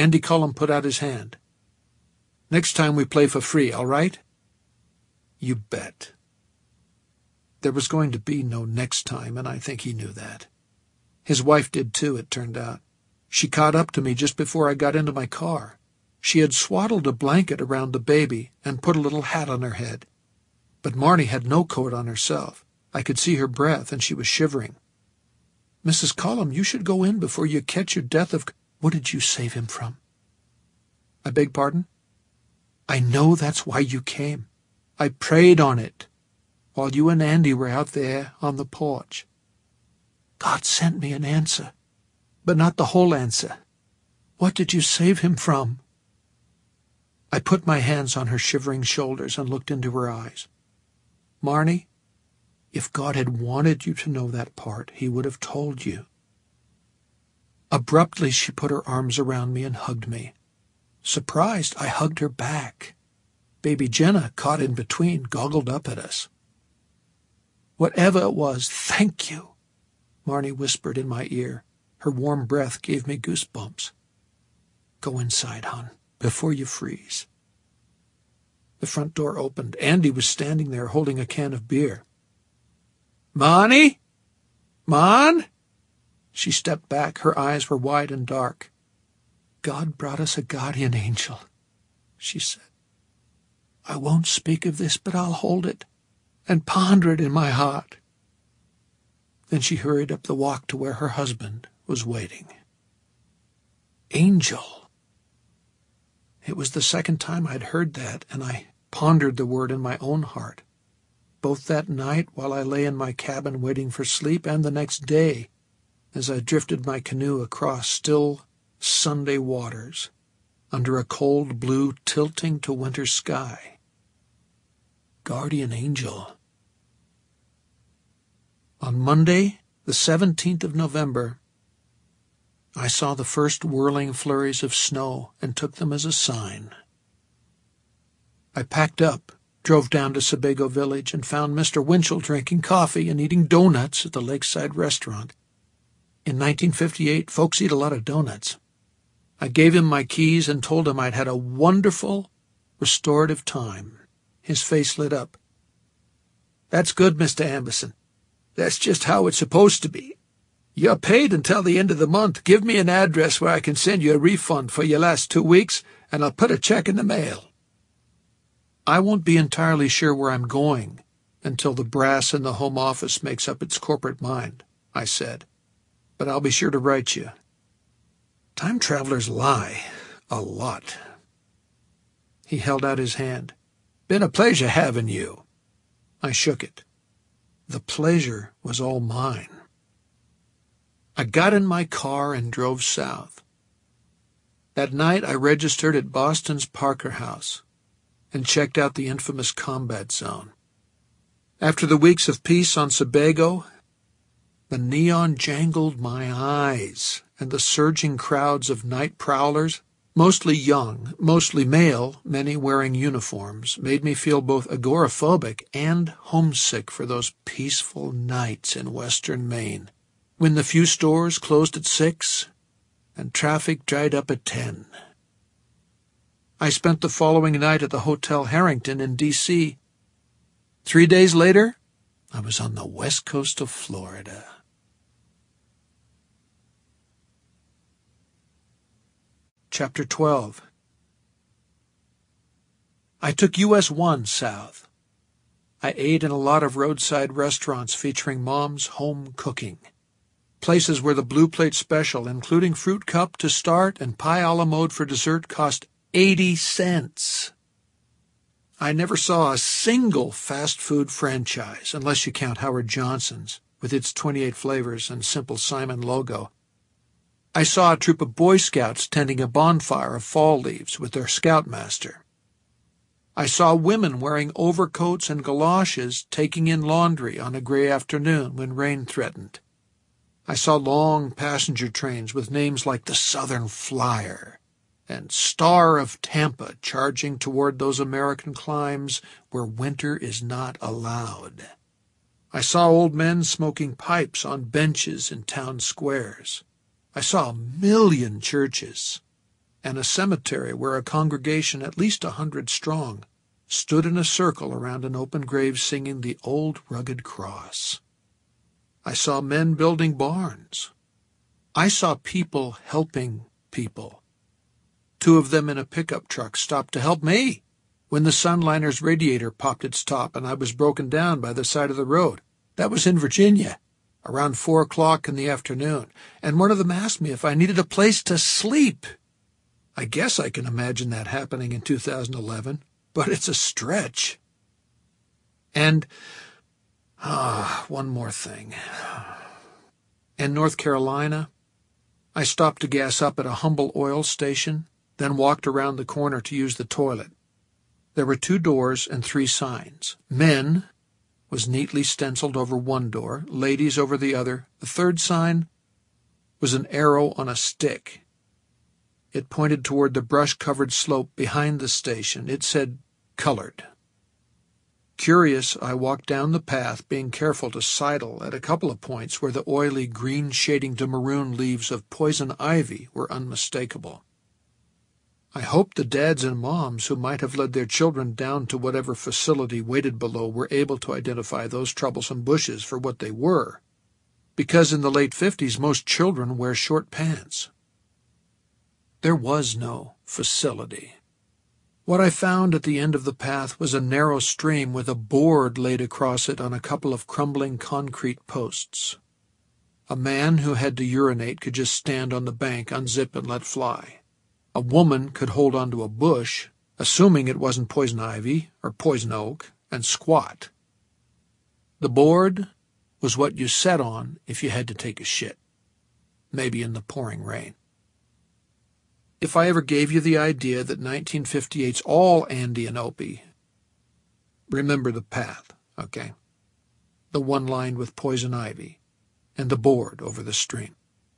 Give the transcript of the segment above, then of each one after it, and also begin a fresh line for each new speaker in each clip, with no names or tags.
Andy Cullum put out his hand. "Next time we play for free, all right?" "You bet." There was going to be no next time, and I think he knew that. His wife did too, it turned out. She caught up to me just before I got into my car. She had swaddled a blanket around the baby and put a little hat on her head. But Marnie had no coat on herself. I could see her breath, and she was shivering. "Mrs. Cullum, you should go in before you catch your death of—" "What did you save him from?" "I beg pardon?" "I know that's why you came. I prayed on it while you and Andy were out there on the porch. God sent me an answer, but not the whole answer. What did you save him from?" I put my hands on her shivering shoulders and looked into her eyes. "Marnie, if God had wanted you to know that part, he would have told you." Abruptly, she put her arms around me and hugged me. Surprised, I hugged her back. Baby Jenna, caught in between, goggled up at us. "Whatever it was, thank you," Marnie whispered in my ear. Her warm breath gave me goosebumps. "Go inside, hon, before you freeze." The front door opened. Andy was standing there holding a can of beer. "Marnie? Mon?" She stepped back. Her eyes were wide and dark. "God brought us a guardian angel," she said. "I won't speak of this, but I'll hold it and ponder it in my heart." Then she hurried up the walk to where her husband was waiting. Angel. It was the second time I'd heard that, and I pondered the word in my own heart, both that night while I lay in my cabin waiting for sleep and the next day as I drifted my canoe across still Sunday waters under a cold blue tilting to winter sky. Guardian angel. On Monday, the 17th of November, I saw the first whirling flurries of snow and took them as a sign. I packed up, drove down to Sebago Village, and found Mr. Winchell drinking coffee and eating donuts at the lakeside restaurant. In 1958, folks eat a lot of donuts. I gave him my keys and told him I'd had a wonderful, restorative time. His face lit up. "That's good, Mr. Amberson. That's just how it's supposed to be. You're paid until the end of the month. Give me an address where I can send you a refund for your last 2 weeks, and I'll put a check in the mail." "I won't be entirely sure where I'm going until the brass in the Home Office makes up its corporate mind," I said. "But I'll be sure to write you." Time travelers lie. A lot. He held out his hand. "Been a pleasure having you." I shook it. The pleasure was all mine. I got in my car and drove south. That night I registered at Boston's Parker House and checked out the infamous combat zone. After the weeks of peace on Sebago, the neon jangled my eyes, and the surging crowds of night prowlers, mostly young, mostly male, many wearing uniforms, made me feel both agoraphobic and homesick for those peaceful nights in western Maine, when the few stores closed at 6 and traffic dried up at 10. I spent the following night at the Hotel Harrington in D.C. 3 days later, I was on the west coast of Florida. Chapter 12. I took US 1 south. I ate in a lot of roadside restaurants featuring Mom's home cooking. Places where the Blue Plate special, including fruit cup to start and pie a la mode for dessert, cost 80 cents. I never saw a single fast food franchise, unless you count Howard Johnson's, with its 28 flavors and Simple Simon logo. I saw a troop of Boy Scouts tending a bonfire of fall leaves with their scoutmaster. I saw women wearing overcoats and galoshes taking in laundry on a gray afternoon when rain threatened. I saw long passenger trains with names like the Southern Flyer and Star of Tampa charging toward those American climes where winter is not allowed. I saw old men smoking pipes on benches in town squares. I saw 1,000,000 churches. and a cemetery where a congregation at least 100 strong stood in a circle around an open grave singing the old rugged cross. I saw men building barns. I saw people helping people. 2 of them in a pickup truck stopped to help me when the Sunliner's radiator popped its top and I was broken down by the side of the road. That was in Virginia, around 4 o'clock in the afternoon, and one of them asked me if I needed a place to sleep. I guess I can imagine that happening in 2011, but it's a stretch. And, one more thing. In North Carolina, I stopped to gas up at a Humble oil station, then walked around the corner to use the toilet. There were 2 doors and 3 signs. Men was neatly stenciled over one door, ladies over the other. The 3rd sign was an arrow on a stick. It pointed toward the brush-covered slope behind the station. It said, "Colored." Curious, I walked down the path, being careful to sidle at a couple of points where the oily green shading to maroon leaves of poison ivy were unmistakable. I hoped the dads and moms who might have led their children down to whatever facility waited below were able to identify those troublesome bushes for what they were, because in the late 50s most children wear short pants. There was no facility. What I found at the end of the path was a narrow stream with a board laid across it on a couple of crumbling concrete posts. A man who had to urinate could just stand on the bank, unzip, and let fly. A woman could hold onto a bush, assuming it wasn't poison ivy or poison oak, and squat. The board was what you sat on if you had to take a shit, maybe in the pouring rain. If I ever gave you the idea that 1958's all Andy and Opie, remember the path, okay? The one lined with poison ivy and the board over the stream.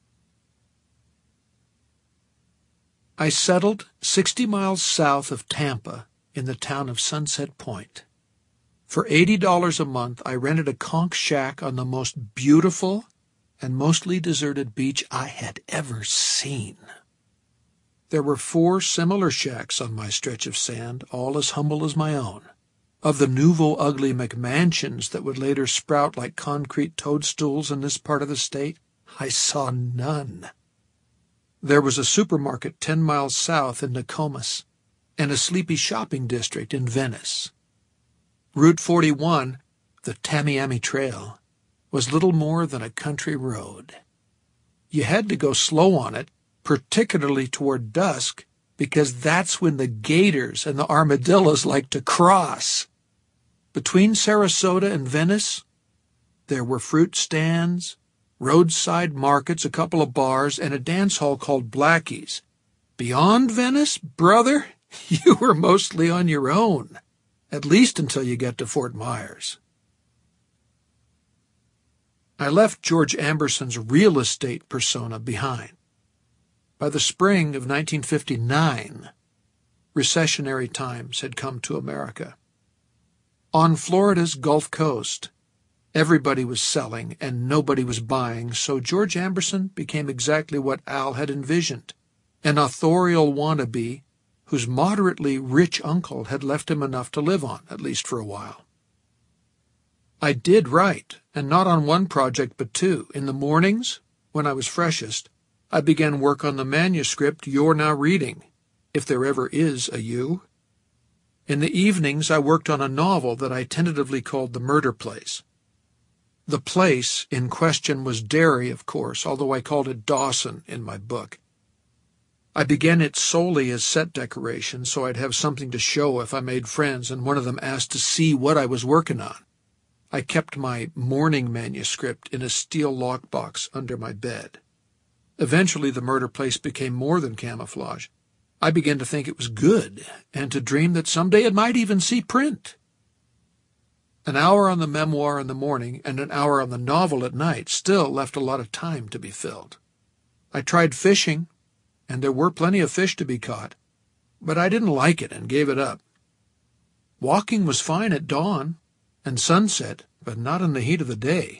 I settled 60 miles south of Tampa in the town of Sunset Point. For $80 a month, I rented a conch shack on the most beautiful and mostly deserted beach I had ever seen. There were 4 similar shacks on my stretch of sand, all as humble as my own. Of the nouveau ugly McMansions that would later sprout like concrete toadstools in this part of the state, I saw none. There was a supermarket 10 miles south in Nokomis and a sleepy shopping district in Venice. Route 41, the Tamiami Trail, was little more than a country road. You had to go slow on it, particularly toward dusk, because that's when the gators and the armadillos like to cross. Between Sarasota and Venice, there were fruit stands, roadside markets, a couple of bars, and a dance hall called Blackie's. Beyond Venice, brother, you were mostly on your own, at least until you got to Fort Myers. I left George Amberson's real estate persona behind. By the spring of 1959, recessionary times had come to America. On Florida's Gulf Coast, everybody was selling and nobody was buying, so George Amberson became exactly what Al had envisioned, an authorial wannabe whose moderately rich uncle had left him enough to live on, at least for a while. I did write, and not on one project but 2. In the mornings, when I was freshest, I began work on the manuscript you're now reading, if there ever is a you. In the evenings, I worked on a novel that I tentatively called The Murder Place. The place in question was Derry, of course, although I called it Dawson in my book. I began it solely as set decoration, so I'd have something to show if I made friends and one of them asked to see what I was working on. I kept my morning manuscript in a steel lockbox under my bed. Eventually, The Murder Place became more than camouflage. I began to think it was good, and to dream that someday it might even see print. An hour on the memoir in the morning and an hour on the novel at night still left a lot of time to be filled. I tried fishing, and there were plenty of fish to be caught, but I didn't like it and gave it up. Walking was fine at dawn and sunset, but not in the heat of the day.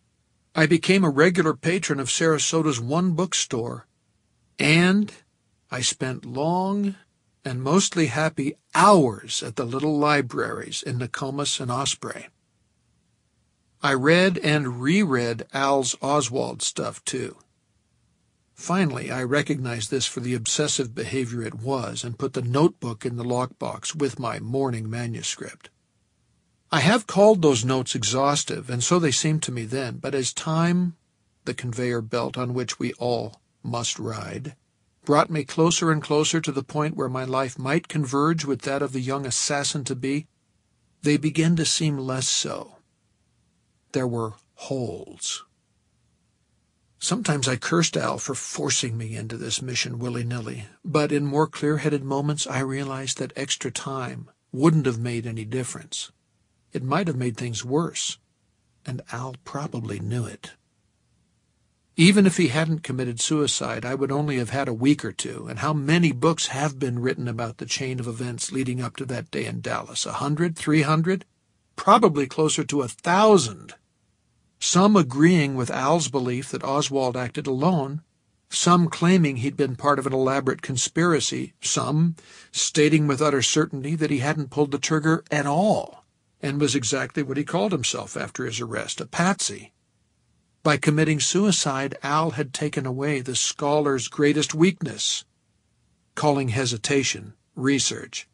I became a regular patron of Sarasota's one bookstore, and I spent long and mostly happy hours at the little libraries in Nokomis and Osprey. I read and reread Al's Oswald stuff, too. Finally, I recognized this for the obsessive behavior it was and put the notebook in the lockbox with my morning manuscript. I have called those notes exhaustive, and so they seemed to me then, but as time, the conveyor belt on which we all must ride, brought me closer and closer to the point where my life might converge with that of the young assassin-to-be, they began to seem less so. There were holes. Sometimes I cursed Al for forcing me into this mission willy-nilly, but in more clear-headed moments I realized that extra time wouldn't have made any difference. It might have made things worse, and Al probably knew it. Even if he hadn't committed suicide, I would only have had a week or two, and how many books have been written about the chain of events leading up to that day in Dallas? 100? 300? Probably closer to 1,000. Some agreeing with Al's belief that Oswald acted alone, some claiming he'd been part of an elaborate conspiracy, some stating with utter certainty that he hadn't pulled the trigger at all and was exactly what he called himself after his arrest, a patsy. By committing suicide, Al had taken away the scholar's greatest weakness, calling hesitation research.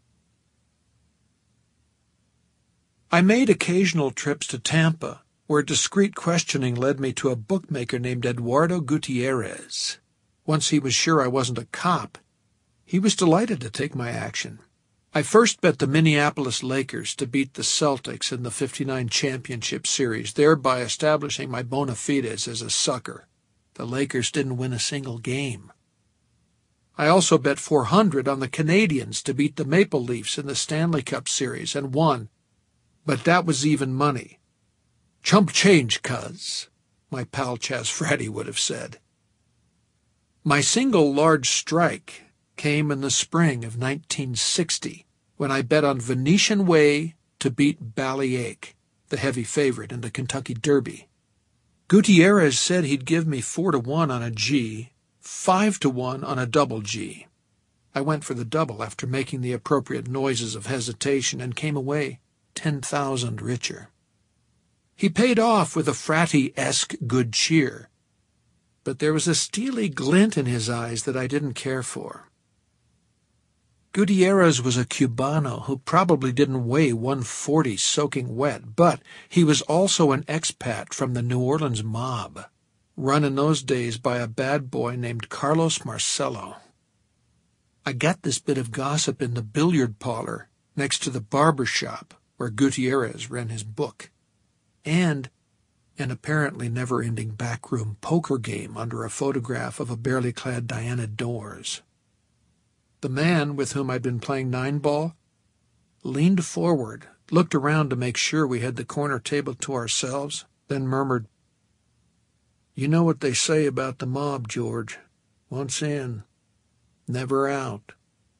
I made occasional trips to Tampa, where discreet questioning led me to a bookmaker named Eduardo Gutierrez. Once he was sure I wasn't a cop, he was delighted to take my action. I first bet the Minneapolis Lakers to beat the Celtics in the '59 championship series, thereby establishing my bona fides as a sucker. The Lakers didn't win a single game. I also bet $400 on the Canadiens to beat the Maple Leafs in the Stanley Cup series and won, but that was even money. Chump change, cuz, my pal Chas Fratty would have said. My single large strike came in the spring of 1960, when I bet on Venetian Way to beat Ballyache, the heavy favorite in the Kentucky Derby. Gutierrez said he'd give me 4-1 on a G, 5-1 on a double G. I went for the double after making the appropriate noises of hesitation and came away 10,000 richer. He paid off with a Fratty-esque good cheer, but there was a steely glint in his eyes that I didn't care for. Gutierrez was a Cubano who probably didn't weigh 140 soaking wet, but he was also an expat from the New Orleans mob, run in those days by a bad boy named Carlos Marcello. I got this bit of gossip in the billiard parlor next to the barber shop where Gutierrez ran his book, and an apparently never-ending backroom poker game under a photograph of a barely clad Diana Dors. The man with whom I'd been playing nine-ball leaned forward, looked around to make sure we had the corner table to ourselves, then murmured, "You know what they say about the mob, George. Once in, never out."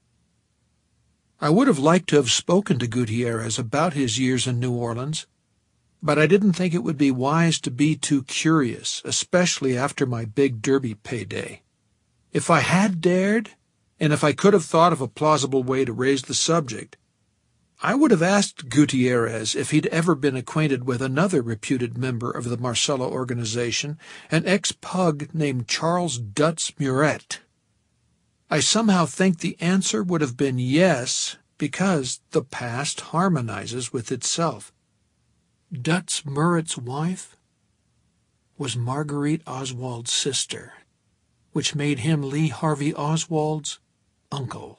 I would have liked to have spoken to Gutierrez about his years in New Orleans, but I didn't think it would be wise to be too curious, especially after my big Derby payday. If I had dared, and if I could have thought of a plausible way to raise the subject, I would have asked Gutierrez if he'd ever been acquainted with another reputed member of the Marcello organization, an ex-pug named Charles Dutz Muret. I somehow think the answer would have been yes, because the past harmonizes with itself. Dutz Muret's wife was Marguerite Oswald's sister, which made him Lee Harvey Oswald's uncle.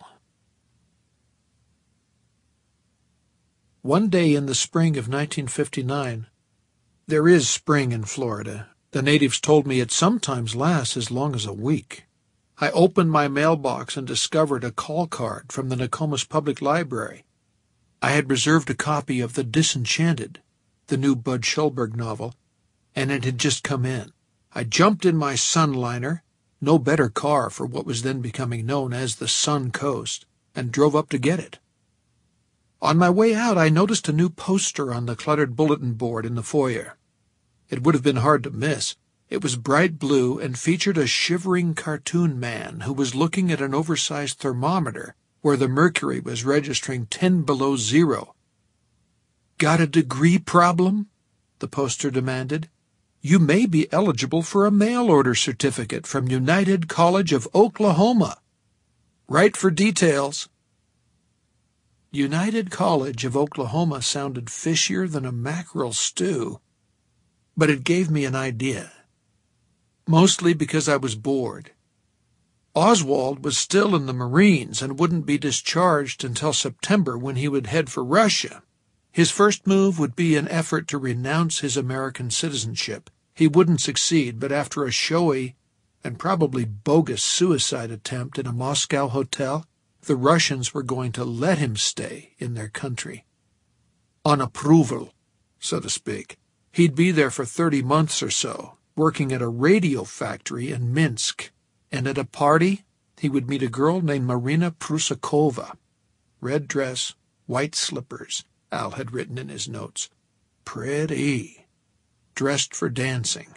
One day in the spring of 1959, there is spring in Florida. The natives told me it sometimes lasts as long as a week. I opened my mailbox and discovered a call card from the Nokomis Public Library. I had reserved a copy of The Disenchanted, the new Bud Schulberg novel, and it had just come in. I jumped in my Sunliner, no better car for what was then becoming known as the Sun Coast, and drove up to get it. On my way out, I noticed a new poster on the cluttered bulletin board in the foyer. It would have been hard to miss. It was bright blue and featured a shivering cartoon man who was looking at an oversized thermometer where the mercury was registering 10 below zero. "Got a degree problem?" the poster demanded. "You may be eligible for a mail-order certificate from United College of Oklahoma. Write for details." United College of Oklahoma sounded fishier than a mackerel stew, but it gave me an idea. Mostly because I was bored. Oswald was still in the Marines and wouldn't be discharged until September, when he would head for Russia. His first move would be an effort to renounce his American citizenship. He wouldn't succeed, but after a showy and probably bogus suicide attempt in a Moscow hotel, the Russians were going to let him stay in their country. On approval, so to speak. He'd be there for 30 months or so, working at a radio factory in Minsk, and at a party he would meet a girl named Marina Prusakova. Red dress, white slippers, Al had written in his notes. Pretty. Dressed for dancing.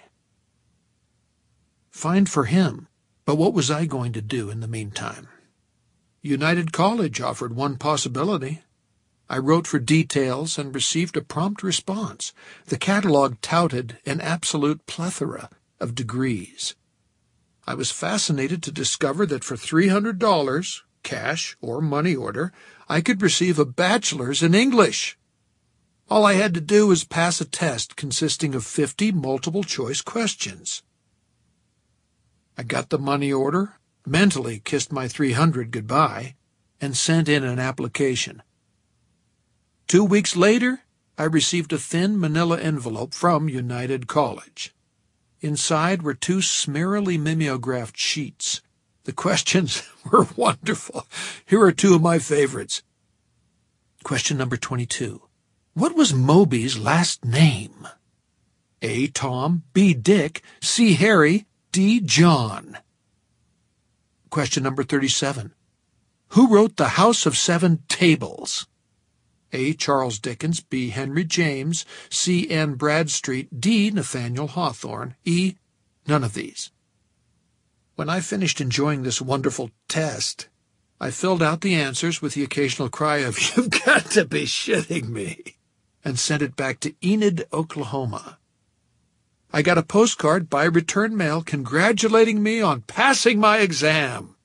Fine for him, but what was I going to do in the meantime? United College offered one possibility. I wrote for details and received a prompt response. The catalog touted an absolute plethora of degrees. I was fascinated to discover that for $300, cash or money order, I could receive a bachelor's in English. All I had to do was pass a test consisting of 50 multiple-choice questions. I got the money order, mentally kissed my $300 goodbye, and sent in an application. 2 weeks later, I received a thin manila envelope from United College. Inside were 2 smearily mimeographed sheets. The questions were wonderful. Here are 2 of my favorites. Question number 22. What was Moby's last name? A. Tom, B. Dick, C. Harry, D. John. Question number 37. Who wrote The House of Seven Tables? A. Charles Dickens, B. Henry James, C. Anne Bradstreet, D. Nathaniel Hawthorne, E. None of these. When I finished enjoying this wonderful test, I filled out the answers with the occasional cry of, "You've got to be shitting me," and sent it back to Enid, Oklahoma. I got a postcard by return mail congratulating me on passing my exam.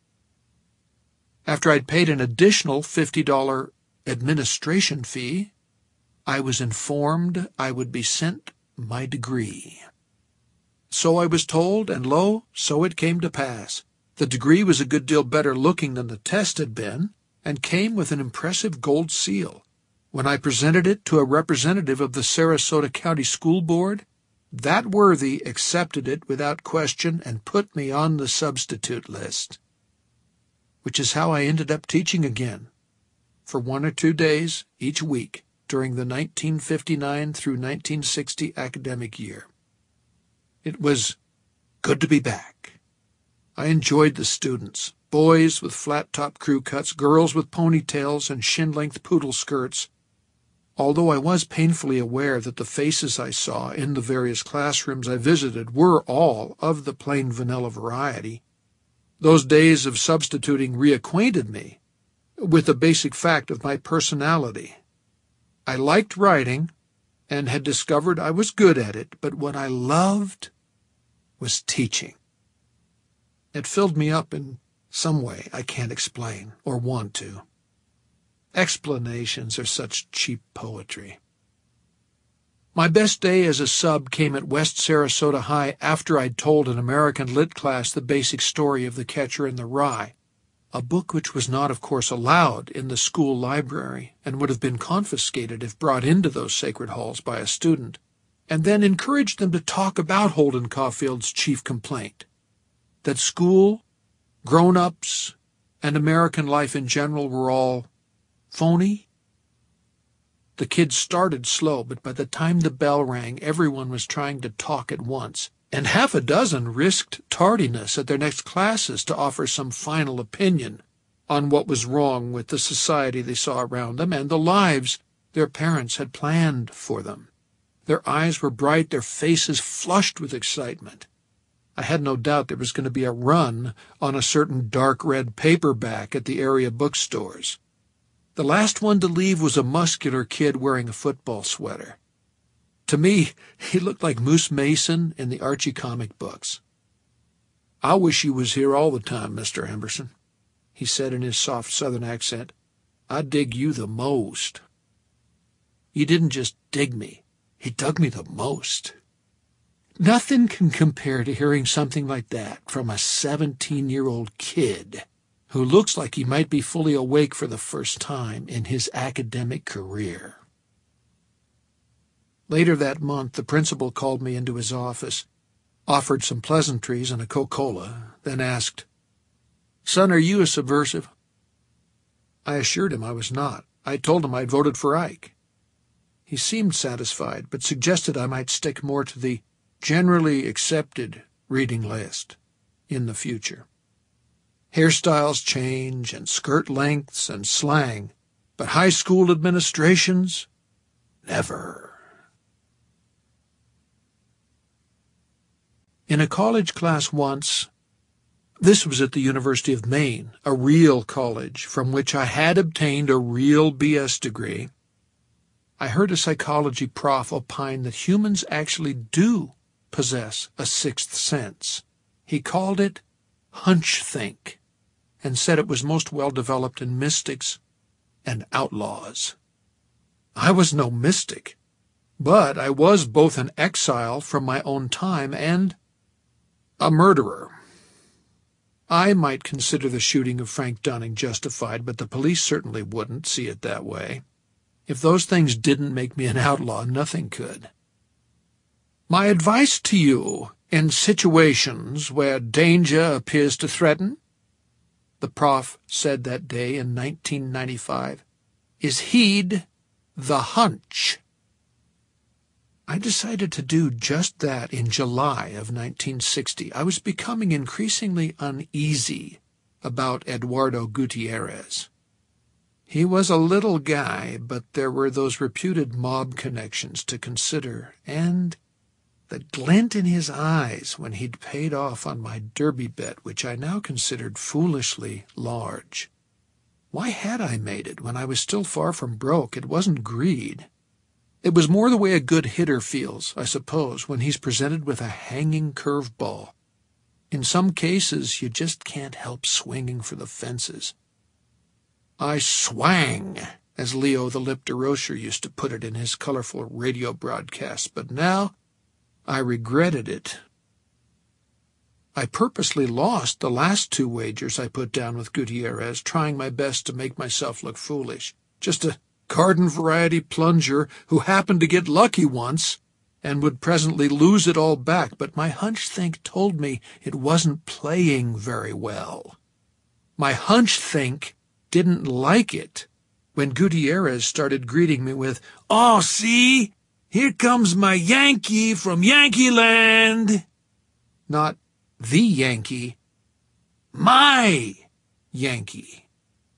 After I'd paid an additional $50 administration fee, I was informed I would be sent my degree. So I was told, and lo, so it came to pass. The degree was a good deal better looking than the test had been, and came with an impressive gold seal. When I presented it to a representative of the Sarasota County School Board, that worthy accepted it without question and put me on the substitute list. Which is how I ended up teaching again, for 1 or 2 days each week during the 1959 through 1960 academic year. It was good to be back. I enjoyed the students, boys with flat-top crew cuts, girls with ponytails and shin-length poodle skirts, although I was painfully aware that the faces I saw in the various classrooms I visited were all of the plain vanilla variety. Those days of substituting reacquainted me with the basic fact of my personality. I liked writing and had discovered I was good at it, but what I loved was teaching. It filled me up in some way I can't explain or want to. Explanations are such cheap poetry. My best day as a sub came at West Sarasota High after I'd told an American Lit class the basic story of The Catcher in the Rye, a book which was not, of course, allowed in the school library and would have been confiscated if brought into those sacred halls by a student, and then encouraged them to talk about Holden Caulfield's chief complaint, that school, grown-ups, and American life in general were all phony. The kids started slow, but by the time the bell rang, everyone was trying to talk at once, and half a dozen risked tardiness at their next classes to offer some final opinion on what was wrong with the society they saw around them and the lives their parents had planned for them. Their eyes were bright, their faces flushed with excitement. I had no doubt there was going to be a run on a certain dark red paperback at the area bookstores. The last one to leave was a muscular kid wearing a football sweater. To me, he looked like Moose Mason in the Archie comic books. "I wish you was here all the time, Mr. Emberson," he said in his soft southern accent. "I dig you the most." He didn't just dig me, he dug me the most. Nothing can compare to hearing something like that from a 17-year-old kid who looks like he might be fully awake for the first time in his academic career. Later that month, the principal called me into his office, offered some pleasantries and a Coca-Cola, then asked, "Son, are you a subversive?" I assured him I was not. I told him I'd voted for Ike. He seemed satisfied, but suggested I might stick more to the generally accepted reading list in the future. Hairstyles change, and skirt lengths, and slang, but high school administrations, never. In a college class once, this was at the University of Maine, a real college from which I had obtained a real BS degree, I heard a psychology prof opine that humans actually do possess a sixth sense. He called it hunch think, and said it was most well developed in mystics and outlaws. I was no mystic, but I was both an exile from my own time and a murderer. I might consider the shooting of Frank Dunning justified, but the police certainly wouldn't see it that way. If those things didn't make me an outlaw, nothing could. My advice to you in situations where danger appears to threaten, the prof said that day in 1995, is heed the hunch. I decided to do just that in July of 1960. I was becoming increasingly uneasy about Eduardo Gutierrez. He was a little guy, but there were those reputed mob connections to consider, and the glint in his eyes when he'd paid off on my derby bet, which I now considered foolishly large. Why had I made it when I was still far from broke? It wasn't greed. It was more the way a good hitter feels, I suppose, when he's presented with a hanging curveball. In some cases, you just can't help swinging for the fences. I swang, as Leo the Lip DeRocher used to put it in his colorful radio broadcasts, but now I regretted it. I purposely lost the last two wagers I put down with Gutierrez, trying my best to make myself look foolish. Just a garden-variety plunger who happened to get lucky once and would presently lose it all back, but my hunch think told me it wasn't playing very well. My hunch think didn't like it when Gutierrez started greeting me with, "Oh, see, here comes my Yankee from Yankee Land." Not the Yankee, my Yankee.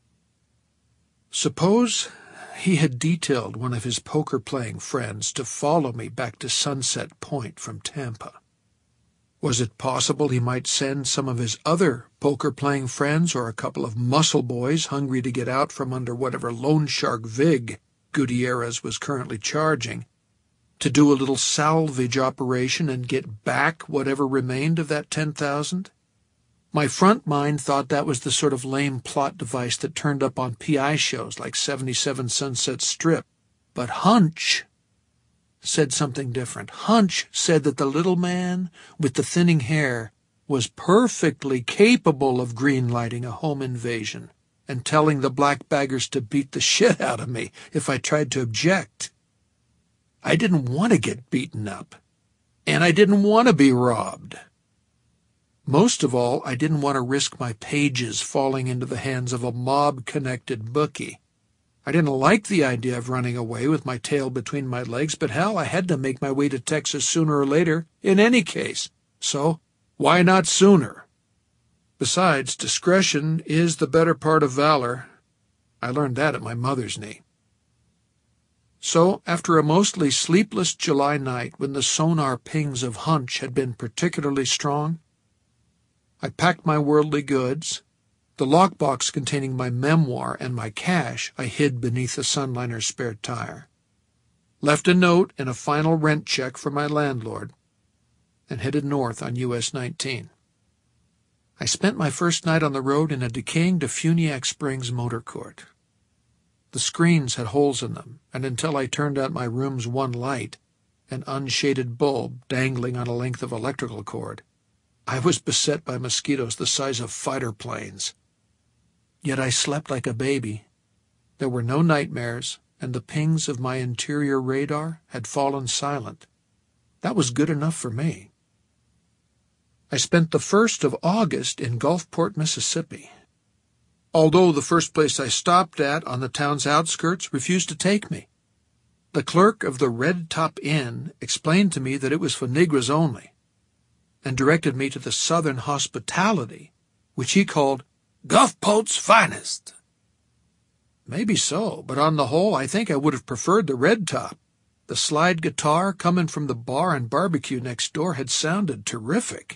Suppose he had detailed one of his poker-playing friends to follow me back to Sunset Point from Tampa. Was it possible he might send some of his other poker-playing friends or a couple of muscle boys hungry to get out from under whatever loan shark vig Gutierrez was currently charging, to do a little salvage operation and get back whatever remained of that 10,000? My front mind thought that was the sort of lame plot device that turned up on PI shows like 77 Sunset Strip. But Hunch said something different. Hunch said that the little man with the thinning hair was perfectly capable of green-lighting a home invasion and telling the black baggers to beat the shit out of me if I tried to object. I didn't want to get beaten up, and I didn't want to be robbed. Most of all, I didn't want to risk my pages falling into the hands of a mob-connected bookie. I didn't like the idea of running away with my tail between my legs, but hell, I had to make my way to Texas sooner or later in any case. So, why not sooner? Besides, discretion is the better part of valor. I learned that at my mother's knee. So, after a mostly sleepless July night when the sonar pings of Hunch had been particularly strong, I packed my worldly goods. The lockbox containing my memoir and my cash I hid beneath the Sunliner's spare tire. Left a note and a final rent check for my landlord, and headed north on US 19. I spent my first night on the road in a decaying Defuniak Springs motor court. The screens had holes in them, and until I turned out my room's one light, an unshaded bulb dangling on a length of electrical cord, I was beset by mosquitoes the size of fighter planes. Yet I slept like a baby. There were no nightmares, and the pings of my interior radar had fallen silent. That was good enough for me. I spent the 1st of August in Gulfport, Mississippi. Although the first place I stopped at on the town's outskirts refused to take me. The clerk of the Red Top Inn explained to me that it was for Negroes only, and directed me to the Southern hospitality, which he called Gulfport's finest. Maybe so, but on the whole I think I would have preferred the Red Top. The slide guitar coming from the bar and barbecue next door had sounded terrific.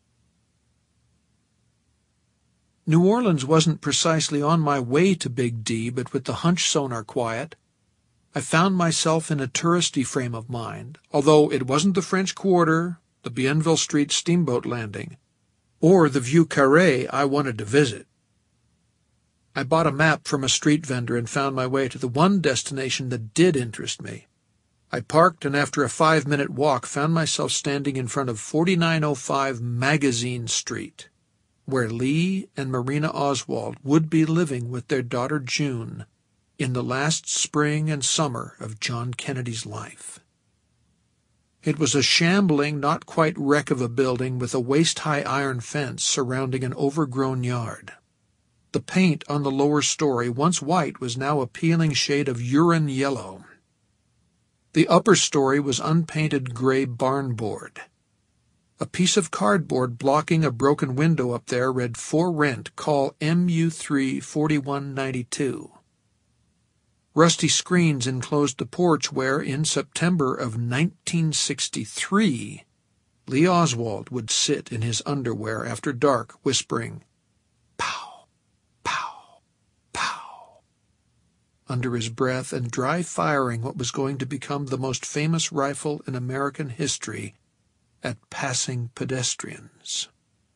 New Orleans wasn't precisely on my way to Big D, but with the hunch sonar quiet, I found myself in a touristy frame of mind, although it wasn't the French Quarter, the Bienville Street steamboat landing, or the Vieux Carré I wanted to visit. I bought a map from a street vendor and found my way to the one destination that did interest me. I parked and after a 5-minute walk found myself standing in front of 4905 Magazine Street, where Lee and Marina Oswald would be living with their daughter June in the last spring and summer of John Kennedy's life. It was a shambling, not quite wreck of a building with a waist-high iron fence surrounding an overgrown yard. The paint on the lower story, once white, was now a peeling shade of urine yellow. The upper story was unpainted gray barnboard. A piece of cardboard blocking a broken window up there read, "For rent, call MU3 4192. Rusty screens enclosed the porch where, in September of 1963, Lee Oswald would sit in his underwear after dark, whispering, "Pow, pow, pow," under his breath and dry-firing what was going to become the most famous rifle in American history at passing pedestrians.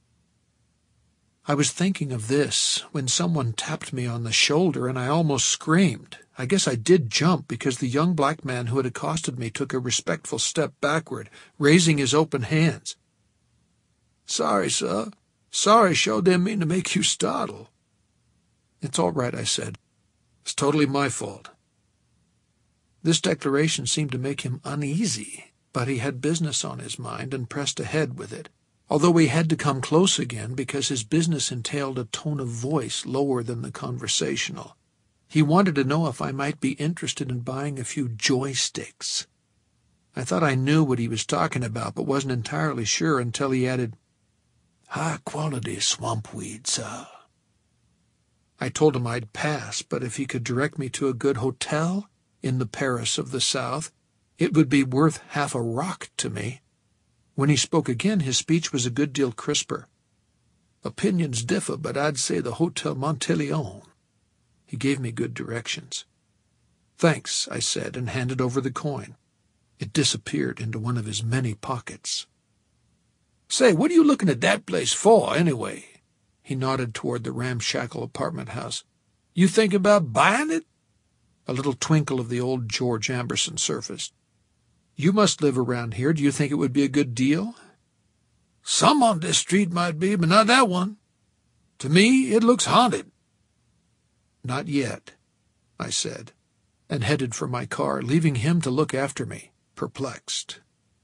I was thinking of this when someone tapped me on the shoulder and I almost screamed. I guess I did jump because the young black man who had accosted me took a respectful step backward, raising his open hands. "Sorry, sir. Sorry, sure didn't mean to make you startle." "It's all right," I said. "It's totally my fault." This declaration seemed to make him uneasy, but he had business on his mind and pressed ahead with it, although we had to come close again because his business entailed a tone of voice lower than the conversational. He wanted to know if I might be interested in buying a few joysticks. I thought I knew what he was talking about, but wasn't entirely sure until he added, "High-quality swamp weed, sir." I told him I'd pass, but if he could direct me to a good hotel in the Paris of the South, it would be worth half a rock to me. When he spoke again, his speech was a good deal crisper. "Opinions differ, but I'd say the Hotel Monteleone." He gave me good directions. "Thanks," I said, and handed over the coin. It disappeared into one of his many pockets. "Say, what are you looking at that place for, anyway?" He nodded toward the ramshackle apartment house. "You think about buying it?" A little twinkle of the old George Amberson surfaced. "You must live around here. Do you think it would be a good deal?" "Some on this street might be, but not that one. To me, it looks haunted." "Not yet," I said, and headed for my car, leaving him to look after me, perplexed.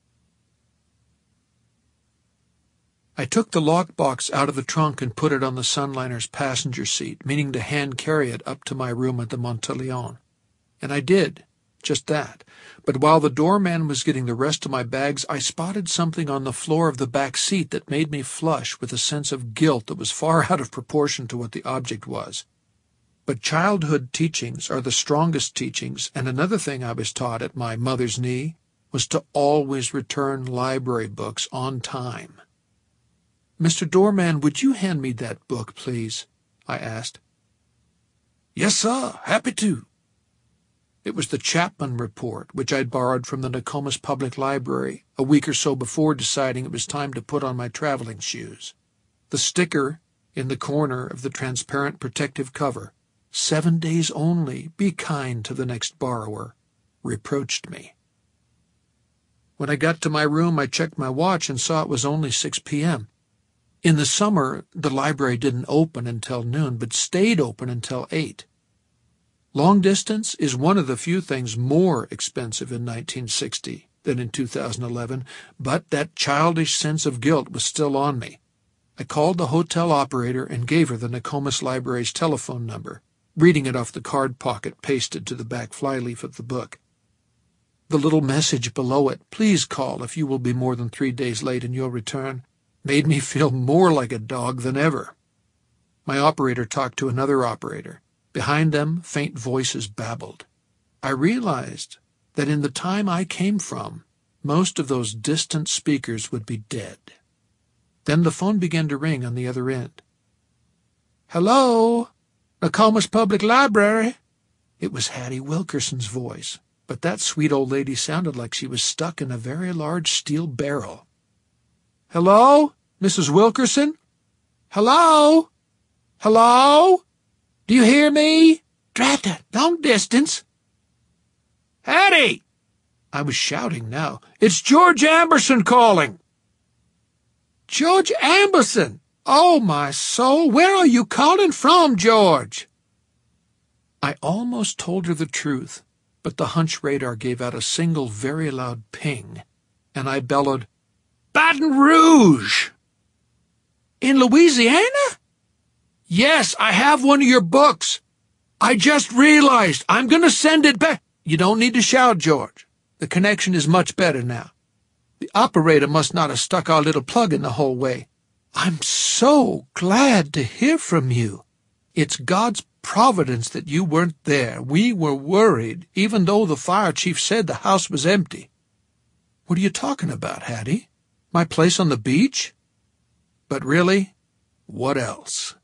I took the lockbox out of the trunk and put it on the Sunliner's passenger seat, meaning to hand-carry it up to my room at the Monteleone. And I did, just that. But while the doorman was getting the rest of my bags, I spotted something on the floor of the back seat that made me flush with a sense of guilt that was far out of proportion to what the object was. But childhood teachings are the strongest teachings, and another thing I was taught at my mother's knee was to always return library books on time. Mr. Doorman, would you hand me that book, please?" I asked. "Yes, sir. Happy to." It was the Chapman Report, which I'd borrowed from the Nokomis Public Library a week or so before deciding it was time to put on my traveling shoes. The sticker in the corner of the transparent protective cover, "7 days only, be kind to the next borrower," reproached me. When I got to my room, I checked my watch and saw it was only 6 p.m. In the summer, the library didn't open until noon, but stayed open until 8. Long distance is one of the few things more expensive in 1960 than in 2011, but that childish sense of guilt was still on me. I called the hotel operator and gave her the Nokomis Library's telephone number, reading it off the card pocket pasted to the back flyleaf of the book. The little message below it, "Please call if you will be more than 3 days late in your return," made me feel more like a dog than ever. My operator talked to another operator. Behind them, faint voices babbled. I realized that in the time I came from, most of those distant speakers would be dead. Then the phone began to ring on the other end. "Hello? Nokomis Public Library?" It was Hattie Wilkerson's voice, but that sweet old lady sounded like she was stuck in a very large steel barrel. "Hello? Mrs. Wilkerson? Hello? Hello? Do you hear me? Drat it, long distance." "Hattie!" I was shouting now. "It's George Amberson calling." "George Amberson? Oh, my soul, where are you calling from, George?" I almost told her the truth, but the hunch radar gave out a single very loud ping, and I bellowed, "Baton Rouge!" "In Louisiana?" "Yes, I have one of your books. I just realized I'm going to send it back." "You don't need to shout, George. The connection is much better now. The operator must not have stuck our little plug in the whole way. I'm so glad to hear from you. It's God's providence that you weren't there. We were worried, even though the fire chief said the house was empty." "What are you talking about, Hattie? My place on the beach?" But really, what else?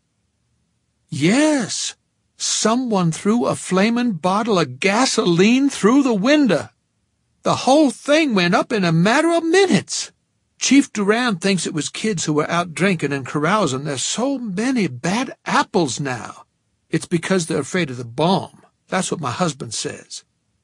"Yes, someone threw a flamin' bottle of gasoline through the window. The whole thing went up in a matter of minutes. Chief Duran thinks it was kids who were out drinking and carousing. There's so many bad apples now. It's because they're afraid of the bomb. That's what my husband says."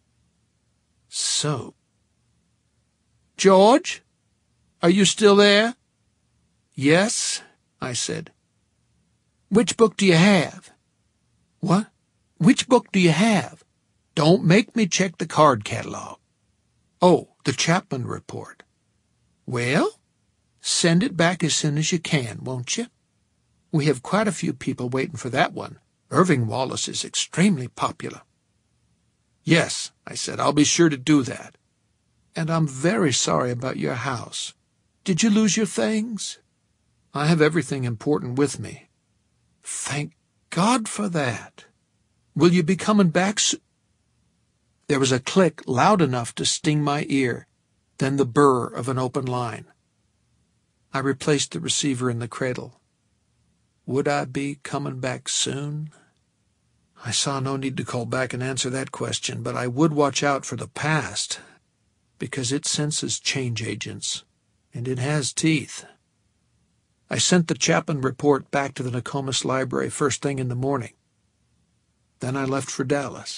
So. "George, are you still there?" "Yes," I said. "Which book do you have?" "What? Which book do you have?" "Don't make me check the card catalog." "Oh, the Chapman Report." "Well, send it back as soon as you can, won't you? We have quite a few people waiting for that one. Irving Wallace is extremely popular." "Yes," I said, "I'll be sure to do that. And I'm very sorry about your house. Did you lose your things?" "I have everything important with me." "Thank God for that. Will you be coming back soon?" There was a click loud enough to sting my ear, then the burr of an open line. I replaced the receiver in the cradle. Would I be coming back soon? I saw no need to call back and answer that question, but I would watch out for the past, because it senses change agents, and it has teeth. I sent the Chapman Report back to the Nokomis Library first thing in the morning. Then I left for Dallas.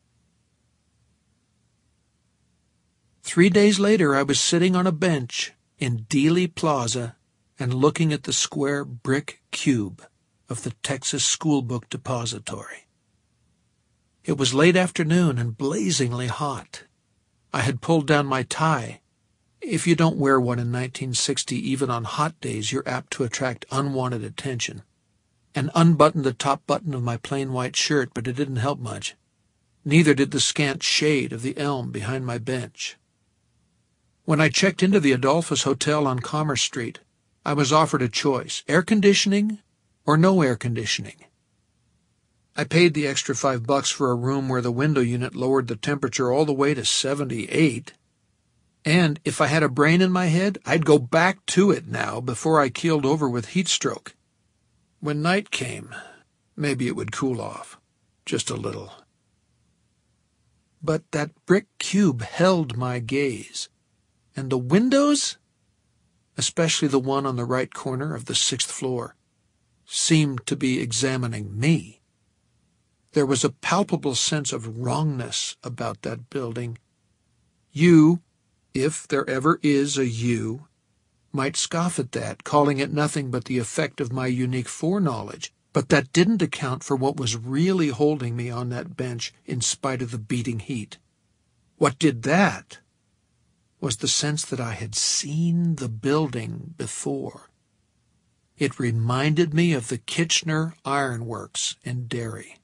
3 days later, I was sitting on a bench in Dealey Plaza and looking at the square brick cube of the Texas School Book Depository. It was late afternoon and blazingly hot. I had pulled down my tie. If you don't wear one in 1960, even on hot days, you're apt to attract unwanted attention, and unbuttoned the top button of my plain white shirt, but it didn't help much. Neither did the scant shade of the elm behind my bench. When I checked into the Adolphus Hotel on Commerce Street, I was offered a choice: air conditioning or no air conditioning. I paid the extra $5 for a room where the window unit lowered the temperature all the way to 78, And if I had a brain in my head, I'd go back to it now before I keeled over with heat stroke. When night came, maybe it would cool off, just a little. But that brick cube held my gaze, and the windows, especially the one on the right corner of the 6th floor, seemed to be examining me. There was a palpable sense of wrongness about that building. You, if there ever is a you, might scoff at that, calling it nothing but the effect of my unique foreknowledge, but that didn't account for what was really holding me on that bench in spite of the beating heat. What did that was the sense that I had seen the building before. It reminded me of the Kitchener Iron Works in Derry.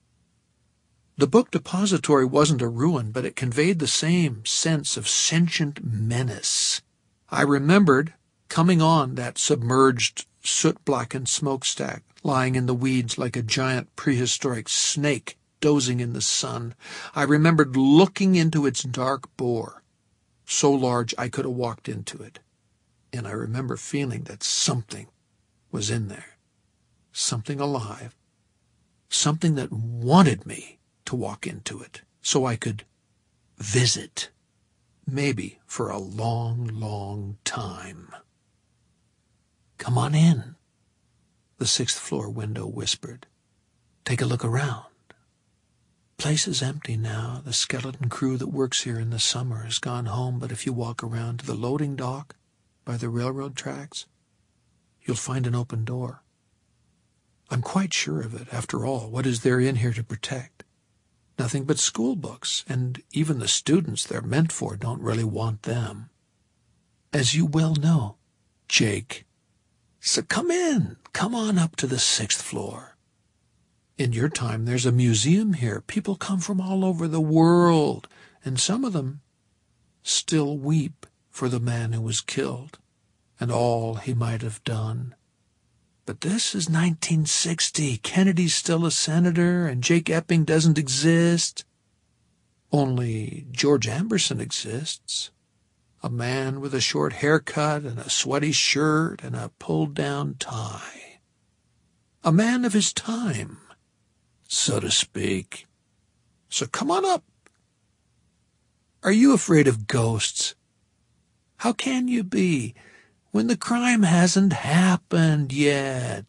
The book depository wasn't a ruin, but it conveyed the same sense of sentient menace. I remembered coming on that submerged, soot-blackened smokestack, lying in the weeds like a giant prehistoric snake dozing in the sun. I remembered looking into its dark bore, so large I could have walked into it. And I remember feeling that something was in there, something alive, something that wanted me to walk into it so I could visit, maybe for a long, long time. "Come on in," the 6th floor window whispered. "Take a look around. Place is empty now. The skeleton crew that works here in the summer has gone home, but if you walk around to the loading dock by the railroad tracks, you'll find an open door. I'm quite sure of it. After all, what is there in here to protect? Nothing but school books, and even the students they're meant for don't really want them. As you well know, Jake. So come in. Come on up to the 6th floor. In your time, there's a museum here. People come from all over the world, and some of them still weep for the man who was killed and all he might have done. But this is 1960. Kennedy's still a senator, and Jake Epping doesn't exist. Only George Amberson exists. A man with a short haircut and a sweaty shirt and a pulled-down tie. A man of his time, so to speak. So come on up. Are you afraid of ghosts? How can you be when the crime hasn't happened yet?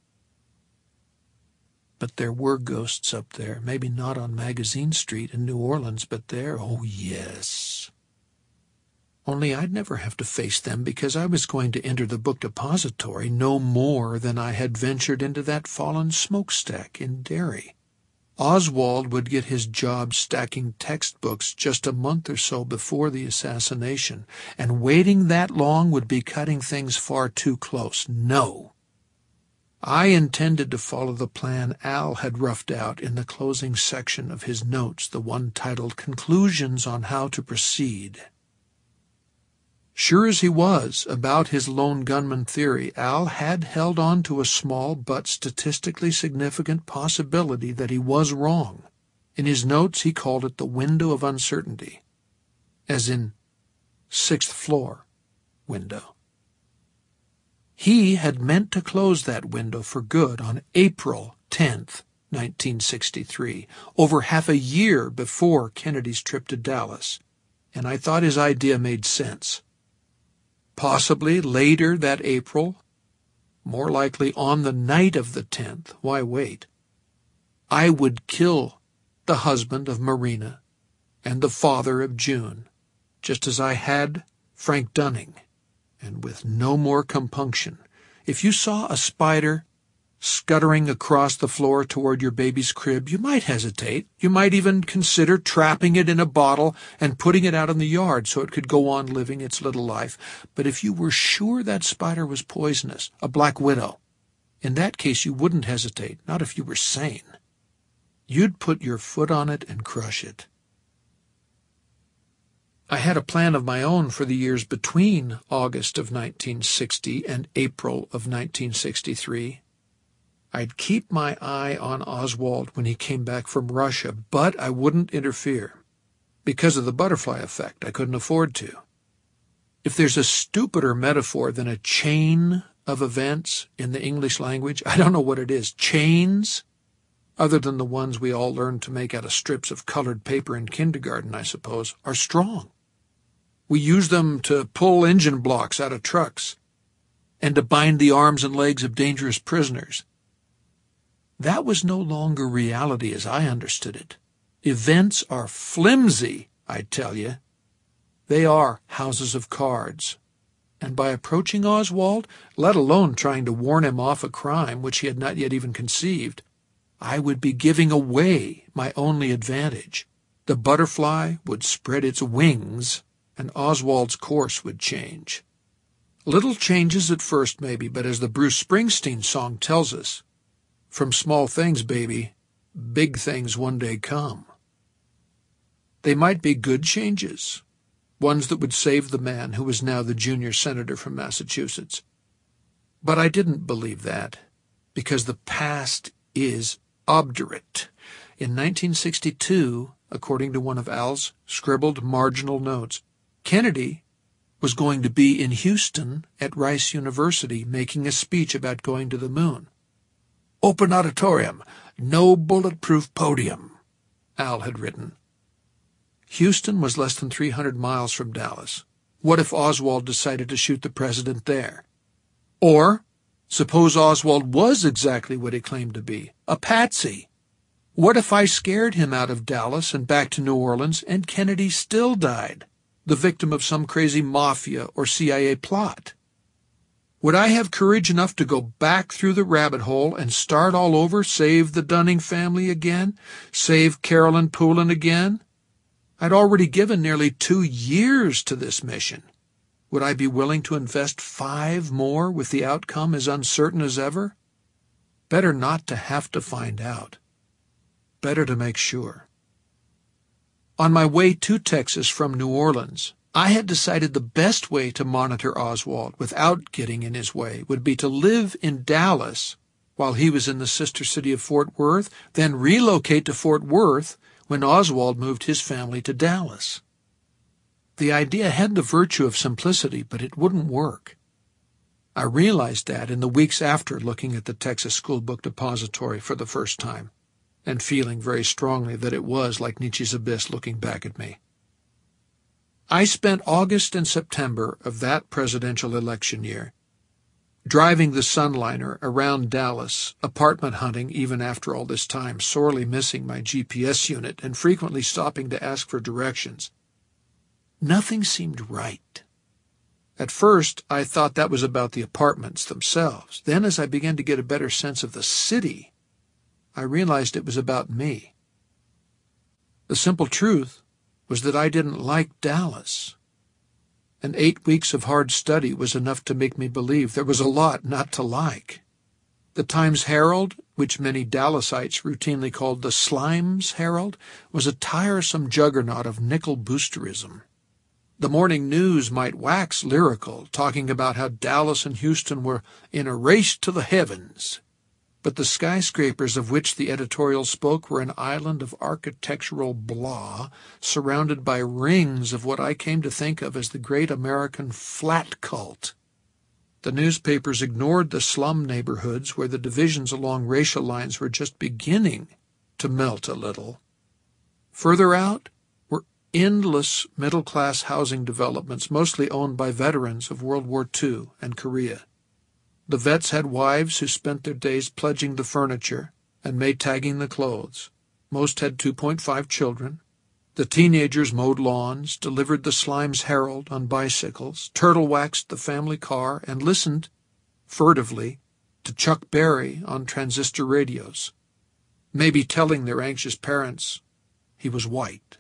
But there were ghosts up there, maybe not on Magazine Street in New Orleans, but there, oh yes. Only I'd never have to face them because I was going to enter the book depository no more than I had ventured into that fallen smokestack in Derry. Oswald would get his job stacking textbooks just a month or so before the assassination, and waiting that long would be cutting things far too close. No. I intended to follow the plan Al had roughed out in the closing section of his notes, the one titled Conclusions on How to Proceed. Sure as he was about his lone gunman theory, Al had held on to a small but statistically significant possibility that he was wrong. In his notes, he called it the window of uncertainty, as in 6th floor window. He had meant to close that window for good on April 10th, 1963, over half a year before Kennedy's trip to Dallas, and I thought his idea made sense. Possibly later that April, more likely on the night of the 10th, why wait? I would kill the husband of Marina and the father of June, just as I had Frank Dunning, and with no more compunction. If you saw a spider scuttering across the floor toward your baby's crib, you might hesitate. You might even consider trapping it in a bottle and putting it out in the yard so it could go on living its little life. But if you were sure that spider was poisonous, a black widow, in that case you wouldn't hesitate, not if you were sane. You'd put your foot on it and crush it. I had a plan of my own for the years between August of 1960 and April of 1963. I'd keep my eye on Oswald when he came back from Russia, but I wouldn't interfere. Because of the butterfly effect, I couldn't afford to. If there's a stupider metaphor than a chain of events in the English language, I don't know what it is. Chains, other than the ones we all learned to make out of strips of colored paper in kindergarten, I suppose, are strong. We use them to pull engine blocks out of trucks and to bind the arms and legs of dangerous prisoners. That was no longer reality as I understood it. Events are flimsy, I tell you. They are houses of cards. And by approaching Oswald, let alone trying to warn him off a crime which he had not yet even conceived, I would be giving away my only advantage. The butterfly would spread its wings, and Oswald's course would change. Little changes at first, maybe, but as the Bruce Springsteen song tells us, from small things, baby, big things one day come. They might be good changes, ones that would save the man who was now the junior senator from Massachusetts. But I didn't believe that, because the past is obdurate. In 1962, according to one of Al's scribbled marginal notes, Kennedy was going to be in Houston at Rice University making a speech about going to the moon. Open auditorium, no bulletproof podium, Al had written. Houston was less than 300 miles from Dallas. What if Oswald decided to shoot the president there? Or, suppose Oswald was exactly what he claimed to be, a patsy. What if I scared him out of Dallas and back to New Orleans and Kennedy still died, the victim of some crazy mafia or CIA plot? Would I have courage enough to go back through the rabbit hole and start all over, save the Dunning family again, save Carolyn Poulin again? I'd already given nearly 2 years to this mission. Would I be willing to invest 5 more with the outcome as uncertain as ever? Better not to have to find out. Better to make sure. On my way to Texas from New Orleans, I had decided the best way to monitor Oswald without getting in his way would be to live in Dallas while he was in the sister city of Fort Worth, then relocate to Fort Worth when Oswald moved his family to Dallas. The idea had the virtue of simplicity, but it wouldn't work. I realized that in the weeks after looking at the Texas School Book Depository for the first time, and feeling very strongly that it was like Nietzsche's abyss looking back at me. I spent August and September of that presidential election year driving the Sunliner around Dallas, apartment hunting even after all this time, sorely missing my GPS unit and frequently stopping to ask for directions. Nothing seemed right. At first, I thought that was about the apartments themselves. Then, as I began to get a better sense of the city, I realized it was about me. The simple truth was that I didn't like Dallas. And 8 weeks of hard study was enough to make me believe there was a lot not to like. The Times-Herald, which many Dallasites routinely called the Slimes Herald, was a tiresome juggernaut of nickel boosterism. The morning news might wax lyrical, talking about how Dallas and Houston were in a race to the heavens, but the skyscrapers of which the editorial spoke were an island of architectural blah, surrounded by rings of what I came to think of as the great American flat cult. The newspapers ignored the slum neighborhoods where the divisions along racial lines were just beginning to melt a little. Further out were endless middle-class housing developments, mostly owned by veterans of World War II and Korea. The vets had wives who spent their days pledging the furniture and maytagging the clothes. Most had 2.5 children. The teenagers mowed lawns, delivered the Slimes Herald on bicycles, turtle-waxed the family car, and listened, furtively, to Chuck Berry on transistor radios, maybe telling their anxious parents he was white.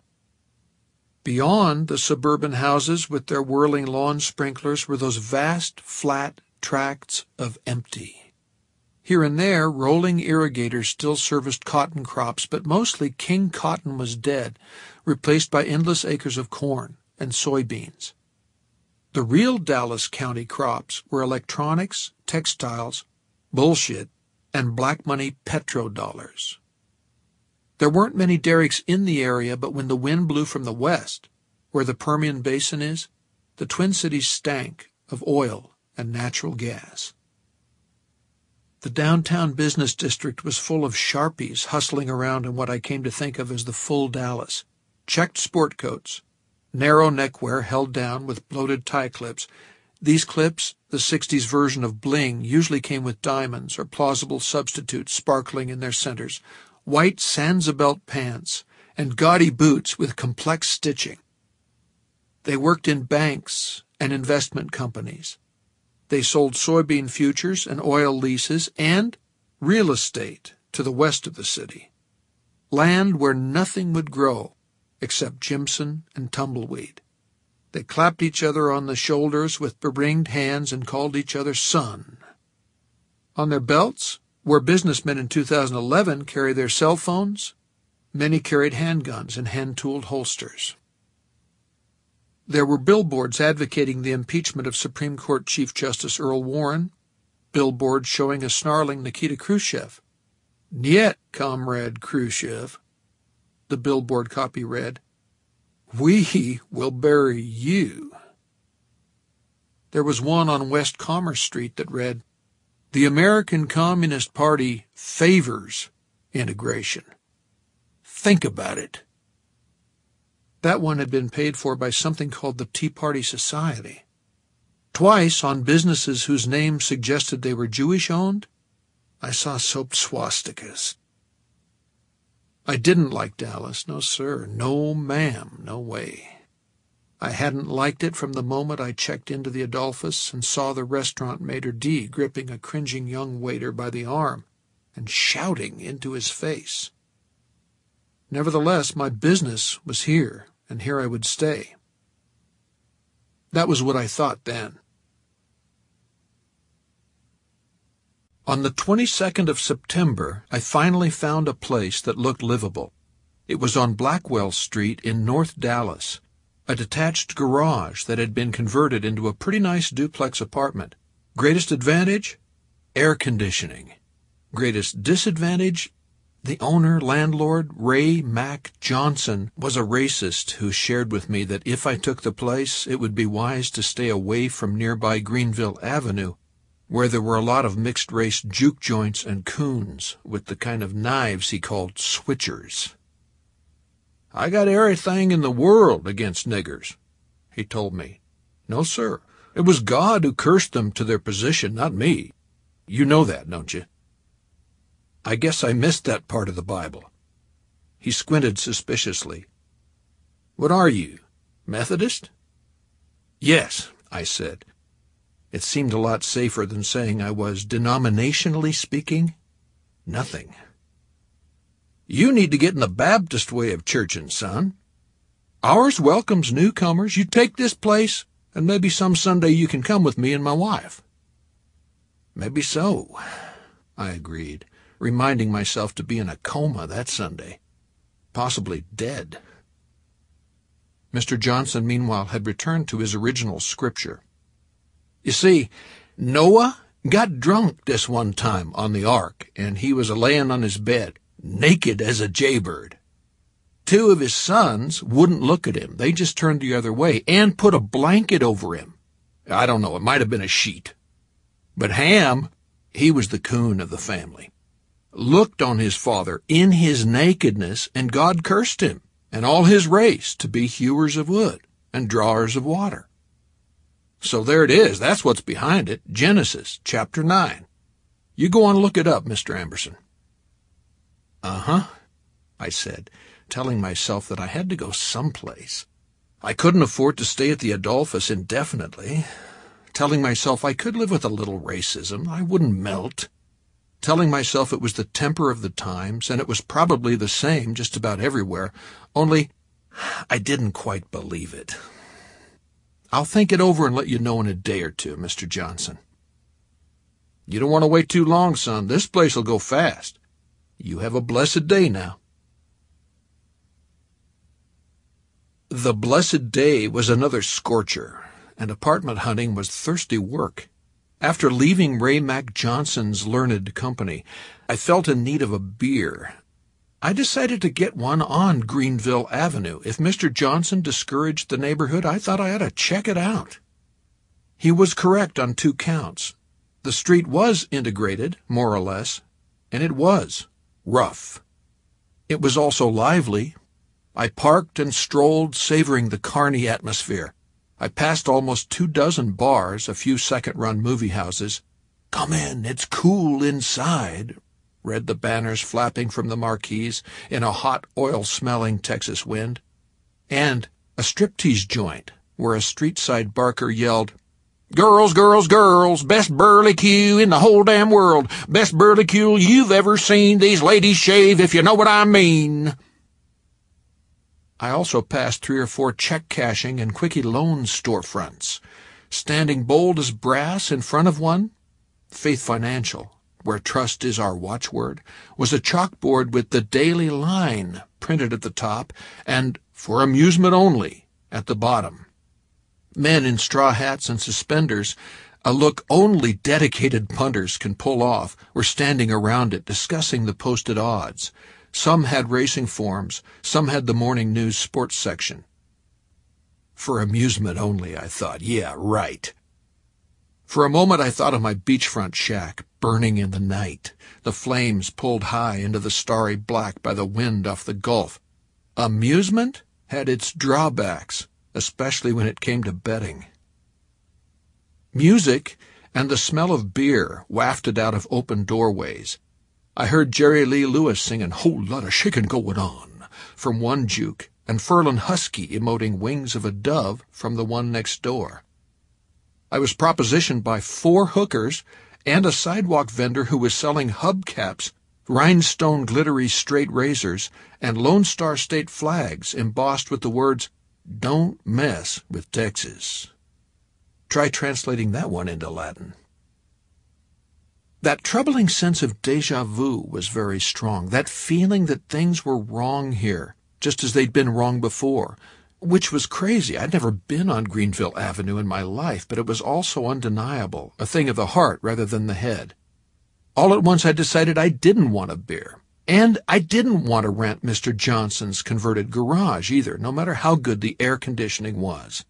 Beyond the suburban houses with their whirling lawn sprinklers were those vast, flat tracts of empty. Here and there, rolling irrigators still serviced cotton crops, but mostly king cotton was dead, replaced by endless acres of corn and soybeans. The real Dallas County crops were electronics, textiles, bullshit, and black money petrodollars. There weren't many derricks in the area, but when the wind blew from the west, where the Permian Basin is, the Twin Cities stank of oil and natural gas. The downtown business district was full of Sharpies hustling around in what I came to think of as the full Dallas. Checked sport coats, narrow neckwear held down with bloated tie clips. These clips, the 60s version of bling, usually came with diamonds or plausible substitutes sparkling in their centers, white Sansabelt pants, and gaudy boots with complex stitching. They worked in banks and investment companies. They sold soybean futures and oil leases and real estate to the west of the city, land where nothing would grow except Jimson and tumbleweed. They clapped each other on the shoulders with beringed hands and called each other son. On their belts, where businessmen in 2011 carry their cell phones, many carried handguns in hand-tooled holsters. There were billboards advocating the impeachment of Supreme Court Chief Justice Earl Warren, billboards showing a snarling Nikita Khrushchev. "Niet, Comrade Khrushchev," the billboard copy read. "We will bury you." There was one on West Commerce Street that read, "The American Communist Party favors integration. Think about it." That one had been paid for by something called the Tea Party Society. Twice, on businesses whose names suggested they were Jewish-owned, I saw soaped swastikas. I didn't like Dallas, no sir, no ma'am, no way. I hadn't liked it from the moment I checked into the Adolphus and saw the restaurant maitre d' gripping a cringing young waiter by the arm and shouting into his face. Nevertheless, my business was here, and here I would stay. That was what I thought then. On the 22nd of September, I finally found a place that looked livable. It was on Blackwell Street in North Dallas, a detached garage that had been converted into a pretty nice duplex apartment. Greatest advantage? Air conditioning. Greatest disadvantage? The owner, landlord, Ray Mac Johnson, was a racist who shared with me that if I took the place, it would be wise to stay away from nearby Greenville Avenue, where there were a lot of mixed-race juke joints and coons with the kind of knives he called switchers. "I got everything in the world against niggers," he told me. "No, sir. It was God who cursed them to their position, not me. You know that, don't you?" I guess I missed that part of the Bible. He squinted suspiciously. "What are you, Methodist?" "Yes," I said. It seemed a lot safer than saying I was, denominationally speaking, nothing. "You need to get in the Baptist way of churching, son. Ours welcomes newcomers. You take this place, and maybe some Sunday you can come with me and my wife." "Maybe so," I agreed, reminding myself to be in a coma that Sunday, possibly dead. Mr. Johnson, meanwhile, had returned to his original scripture. "You see, Noah got drunk this one time on the ark, and he was a-layin' on his bed, naked as a jaybird. Two of his sons wouldn't look at him. They just turned the other way and put a blanket over him. I don't know, it might have been a sheet. But Ham, he was the coon of the family, looked on his father in his nakedness, and God cursed him and all his race to be hewers of wood and drawers of water. So there it is. That's what's behind it. Genesis, chapter 9. You go on and look it up, Mr. Amberson." "Uh-huh," I said, telling myself that I had to go someplace. I couldn't afford to stay at the Adolphus indefinitely. Telling myself I could live with a little racism. I wouldn't melt. Telling myself it was the temper of the times, and it was probably the same just about everywhere, only I didn't quite believe it. "I'll think it over and let you know in a day or two, Mr. Johnson." "You don't want to wait too long, son. This place'll go fast. You have a blessed day now." The blessed day was another scorcher, and apartment hunting was thirsty work. After leaving Ray Mac Johnson's learned company, I felt in need of a beer. I decided to get one on Greenville Avenue. If Mr. Johnson discouraged the neighborhood, I thought I ought to check it out. He was correct on 2 counts. The street was integrated, more or less, and it was rough. It was also lively. I parked and strolled, savoring the carny atmosphere. I passed almost 24 bars, a few second-run movie houses. "Come in, it's cool inside," read the banners flapping from the marquees in a hot, oil-smelling Texas wind. And a striptease joint where a street-side barker yelled, "Girls, girls, girls, best burlicue in the whole damn world. Best burlicue you've ever seen. These ladies shave, if you know what I mean." I also passed 3 or 4 check-cashing and quickie loan storefronts. Standing bold as brass in front of one, Faith Financial, where trust is our watchword, was a chalkboard with the Daily Line printed at the top and "For amusement only" at the bottom. Men in straw hats and suspenders, a look only dedicated punters can pull off, were standing around it discussing the posted odds. Some had racing forms, some had the morning news sports section. For amusement only, I thought. Yeah, right. For a moment I thought of my beachfront shack, burning in the night, the flames pulled high into the starry black by the wind off the Gulf. Amusement had its drawbacks, especially when it came to betting. Music and the smell of beer wafted out of open doorways. I heard Jerry Lee Lewis singing "Whole Lot of Shakin' Goin' On" from one juke, and Ferlin Husky emoting "Wings of a Dove" from the one next door. I was propositioned by 4 hookers and a sidewalk vendor who was selling hubcaps, rhinestone glittery straight razors, and Lone Star State flags embossed with the words, "Don't mess with Texas." Try translating that one into Latin. That troubling sense of déjà vu was very strong, that feeling that things were wrong here, just as they'd been wrong before, which was crazy. I'd never been on Greenville Avenue in my life, but it was also undeniable, a thing of the heart rather than the head. All at once I decided I didn't want a beer, and I didn't want to rent Mr. Johnson's converted garage either, no matter how good the air conditioning was.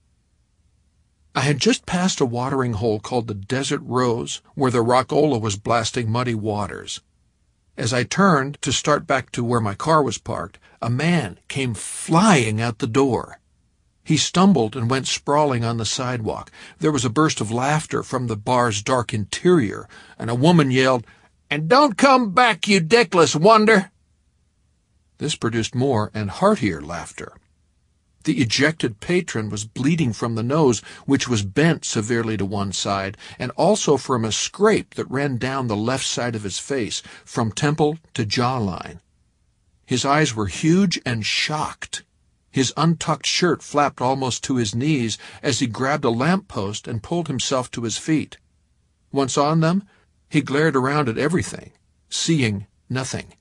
I had just passed a watering hole called the Desert Rose, where the Rockola was blasting muddy waters. As I turned to start back to where my car was parked, a man came flying out the door. He stumbled and went sprawling on the sidewalk. There was a burst of laughter from the bar's dark interior, and a woman yelled, "And don't come back, you dickless wonder!" This produced more and heartier laughter. The ejected patron was bleeding from the nose, which was bent severely to one side, and also from a scrape that ran down the left side of his face, from temple to jawline. His eyes were huge and shocked. His untucked shirt flapped almost to his knees as he grabbed a lamp-post and pulled himself to his feet. Once on them, he glared around at everything, seeing nothing.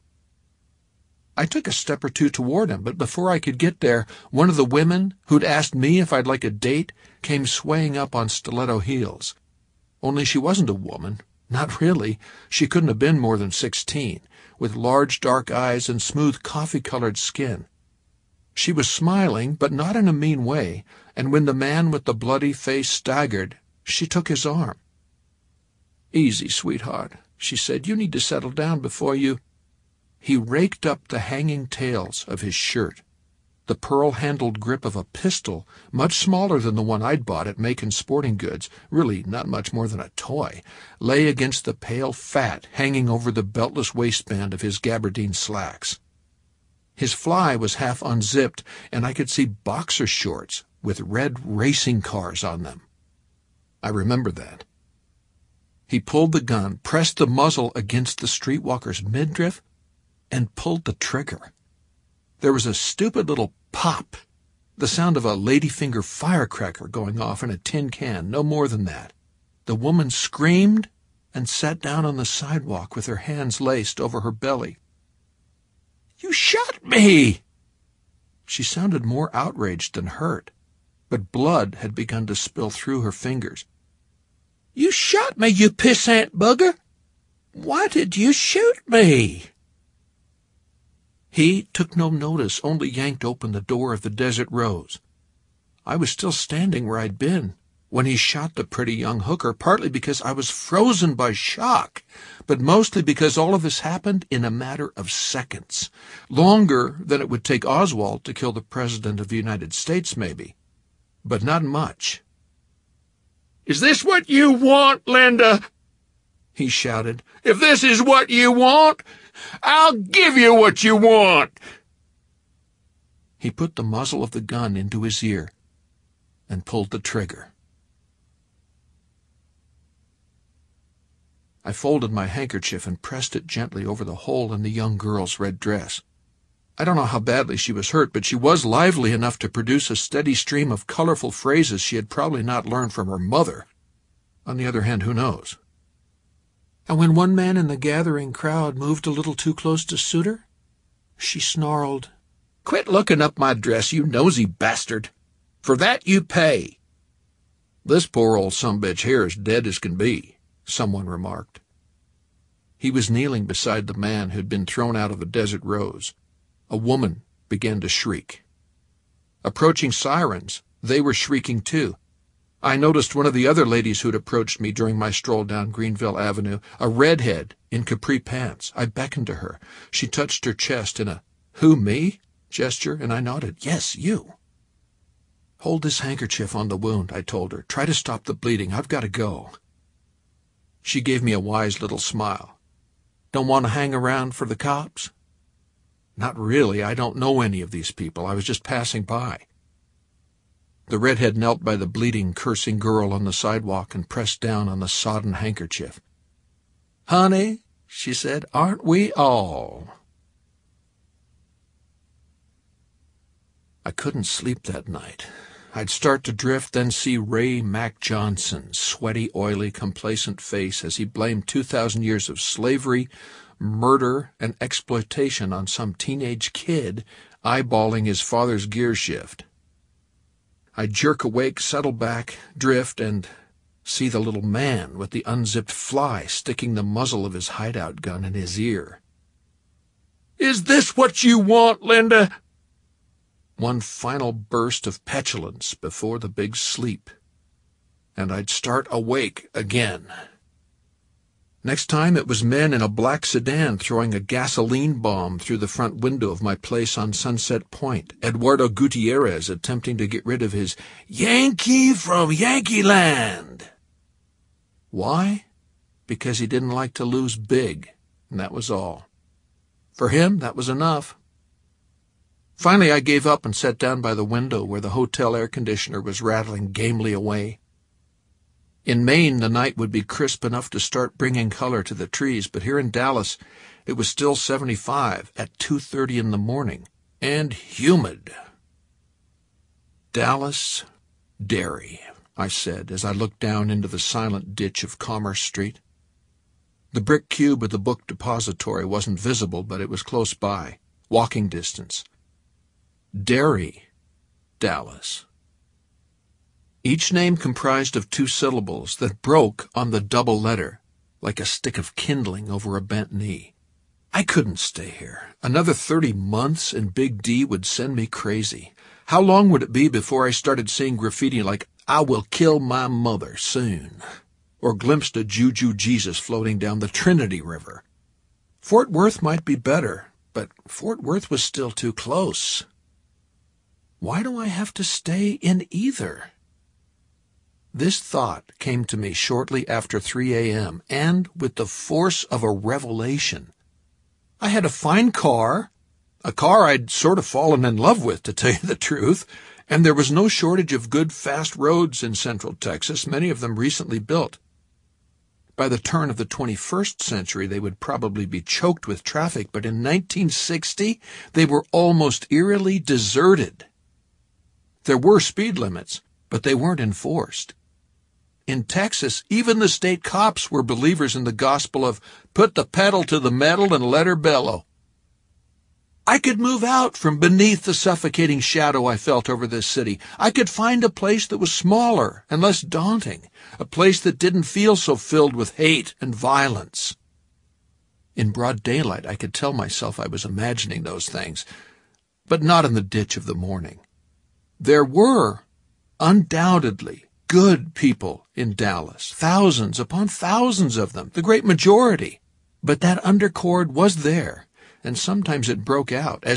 I took a step or 2 toward him, but before I could get there, one of the women who'd asked me if I'd like a date came swaying up on stiletto heels. Only she wasn't a woman. Not really. She couldn't have been more than 16, with large dark eyes and smooth coffee-colored skin. She was smiling, but not in a mean way, and when the man with the bloody face staggered, she took his arm. "Easy, sweetheart," she said. "You need to settle down before you—" He raked up the hanging tails of his shirt. The pearl-handled grip of a pistol, much smaller than the one I'd bought at Macon Sporting Goods, really not much more than a toy, lay against the pale fat hanging over the beltless waistband of his gabardine slacks. His fly was half unzipped, and I could see boxer shorts with red racing cars on them. I remember that. He pulled the gun, pressed the muzzle against the streetwalker's midriff, and pulled the trigger. There was a stupid little pop, the sound of a ladyfinger firecracker going off in a tin can, no more than that. The woman screamed and sat down on the sidewalk with her hands laced over her belly. "You shot me!" She sounded more outraged than hurt, but blood had begun to spill through her fingers. "You shot me, you pissant bugger! Why did you shoot me?" He took no notice, only yanked open the door of the Desert Rose. I was still standing where I'd been when he shot the pretty young hooker, partly because I was frozen by shock, but mostly because all of this happened in a matter of seconds, longer than it would take Oswald to kill the President of the United States, maybe, but not much. "Is this what you want, Linda?" he shouted. "If this is what you want, I'll give you what you want." He put the muzzle of the gun into his ear and pulled the trigger. I folded my handkerchief and pressed it gently over the hole in the young girl's red dress. I don't know how badly she was hurt, but she was lively enough to produce a steady stream of colorful phrases she had probably not learned from her mother. On the other hand, who knows? And when one man in the gathering crowd moved a little too close to suit her, she snarled, "Quit looking up my dress, you nosy bastard. For that you pay." "This poor old sumbitch here is dead as can be," someone remarked. He was kneeling beside the man who'd been thrown out of a Desert Rose. A woman began to shriek. Approaching sirens, they were shrieking too. I noticed one of the other ladies who'd approached me during my stroll down Greenville Avenue, a redhead in capri pants. I beckoned to her. She touched her chest in a "Who, me?" gesture, and I nodded. "Yes, you." "Hold this handkerchief on the wound," I told her. "Try to stop the bleeding. I've got to go." She gave me a wise little smile. "Don't want to hang around for the cops?" "Not really. I don't know any of these people. I was just passing by." The redhead knelt by the bleeding, cursing girl on the sidewalk and pressed down on the sodden handkerchief. "Honey," she said, "aren't we all?" I couldn't sleep that night. I'd start to drift, then see Ray Mac Johnson's sweaty, oily, complacent face as he blamed 2,000 years of slavery, murder, and exploitation on some teenage kid eyeballing his father's gear shift. I'd jerk awake, settle back, drift, and see the little man with the unzipped fly sticking the muzzle of his hideout gun in his ear. "Is this what you want, Linda?" One final burst of petulance before the big sleep, and I'd start awake again. Next time it was men in a black sedan throwing a gasoline bomb through the front window of my place on Sunset Point, Eduardo Gutierrez attempting to get rid of his Yankee from Yankeeland. Why? Because he didn't like to lose big, and that was all. For him, that was enough. Finally, I gave up and sat down by the window where the hotel air conditioner was rattling gamely away. In Maine, the night would be crisp enough to start bringing color to the trees, but here in Dallas, it was still 75 at 2:30 in the morning, and humid. "Dallas Dairy," I said as I looked down into the silent ditch of Commerce Street. The brick cube of the book depository wasn't visible, but it was close by, walking distance. Dairy, Dallas. Each name comprised of 2 syllables that broke on the double letter, like a stick of kindling over a bent knee. I couldn't stay here. Another 30 months in Big D would send me crazy. How long would it be before I started seeing graffiti like, "I will kill my mother soon," or glimpsed a Juju Jesus floating down the Trinity River? Fort Worth might be better, but Fort Worth was still too close. Why do I have to stay in either? This thought came to me shortly after 3 a.m., and with the force of a revelation. I had a fine car, a car I'd sort of fallen in love with, to tell you the truth, and there was no shortage of good, fast roads in Central Texas, many of them recently built. By the turn of the 21st century, they would probably be choked with traffic, but in 1960, they were almost eerily deserted. There were speed limits, but they weren't enforced. In Texas, even the state cops were believers in the gospel of put the pedal to the metal and let her bellow. I could move out from beneath the suffocating shadow I felt over this city. I could find a place that was smaller and less daunting, a place that didn't feel so filled with hate and violence. In broad daylight, I could tell myself I was imagining those things, but not in the ditch of the morning. There were, undoubtedly, good people in Dallas, thousands upon thousands of them, the great majority. But that undercord was there, and sometimes it broke out, as